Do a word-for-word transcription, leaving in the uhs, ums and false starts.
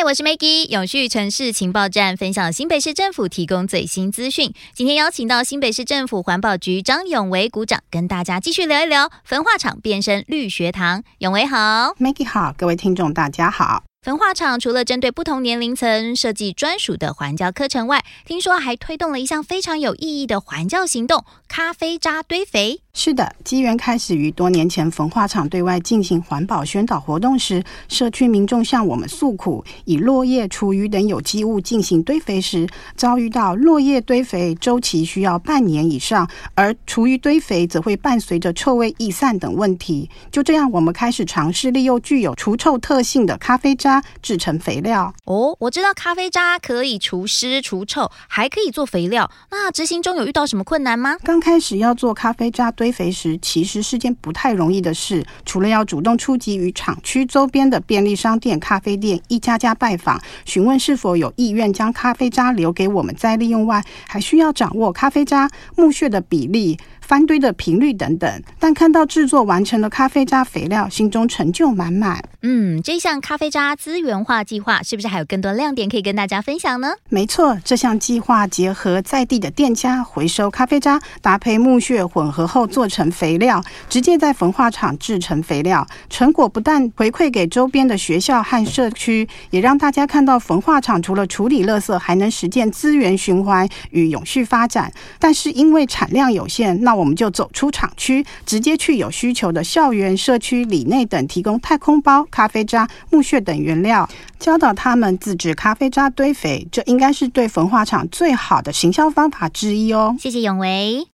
我是 Maggie， 永续城市情报站分享新北市政府提供最新资讯。今天邀请到新北市政府环保局张永维股长，跟大家继续聊一聊焚化厂变身绿学堂。永维好。 Maggie 好，各位听众大家好。 焚化厂除了针对不同年龄层设计专属的环教课程外，听说还推动了一项非常有意义的环教行动——咖啡渣堆肥。 是的，机缘开始于多年前焚化厂对外进行环保宣导活动时，社区民众向我们诉苦，以落叶、厨余等有机物进行堆肥时，遭遇到落叶堆肥周期需要半年以上，而厨余堆肥则会伴随着臭味逸散等问题。就这样，我们开始尝试利用具有除臭特性的咖啡渣制成肥料。 哦，我知道咖啡渣可以除湿除臭，还可以做肥料，那执行中有遇到什么困难吗？ 刚开始要做咖啡渣堆肥时，其实是件不太容易的事，除了要主动出击于厂区周边的便利商店、咖啡店一家家拜访，询问是否有意愿将咖啡渣留给我们再利用外，还需要掌握咖啡渣木屑的比例、翻堆的频率等等。但看到制作完成的咖啡渣肥料，心中成就满满。 嗯，这项咖啡渣资源化计划是不是还有更多亮点可以跟大家分享呢？ 没错，这项计划结合在地的店家回收咖啡渣，搭配木屑混合后做成肥料，直接在焚化厂制成肥料。成果不但回馈给周边的学校和社区，也让大家看到焚化厂除了处理垃圾，还能实践资源循环与永续发展。但是因为产量有限，那我们就走出厂区，直接去有需求的校园、社区、里内等提供太空包、咖啡渣、木屑等原料，教导他们自制咖啡渣堆肥，这应该是对焚化厂最好的行销方法之一哦。 谢谢永维。